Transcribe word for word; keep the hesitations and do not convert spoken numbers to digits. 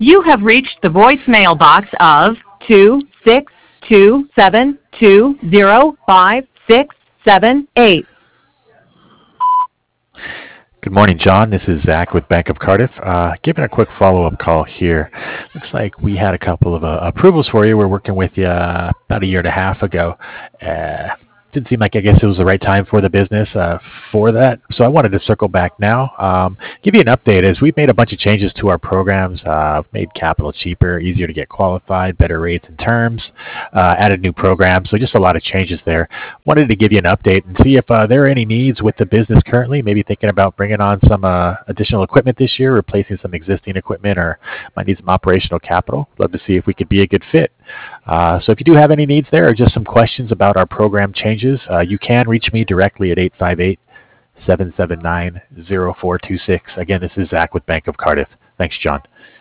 You have reached the voicemail box of two six two seven two zero five six seven eight. Good morning, John. This is Zach with Bank of Cardiff. Uh, giving a quick follow-up call here. Looks like we had a couple of uh, approvals for you. We're working with you uh, about a year and a half ago. Uh, didn't seem like I guess it was the right time for the business uh, for that. So I wanted to circle back now, um, give you an update as we've made a bunch of changes to our programs, uh, made capital cheaper, easier to get qualified, better rates and terms, uh, added new programs. So just a lot of changes there. Wanted to give you an update and see if uh, there are any needs with the business currently, maybe thinking about bringing on some uh, additional equipment this year, replacing some existing equipment, or might need some operational capital. Love to see if we could be a good fit. Uh, so if you do have any needs there or just some questions about our program changes, uh, you can reach me directly at eight five eight, seven seven nine, zero four two six. Again, this is Zach with Bank of Cardiff. Thanks, John.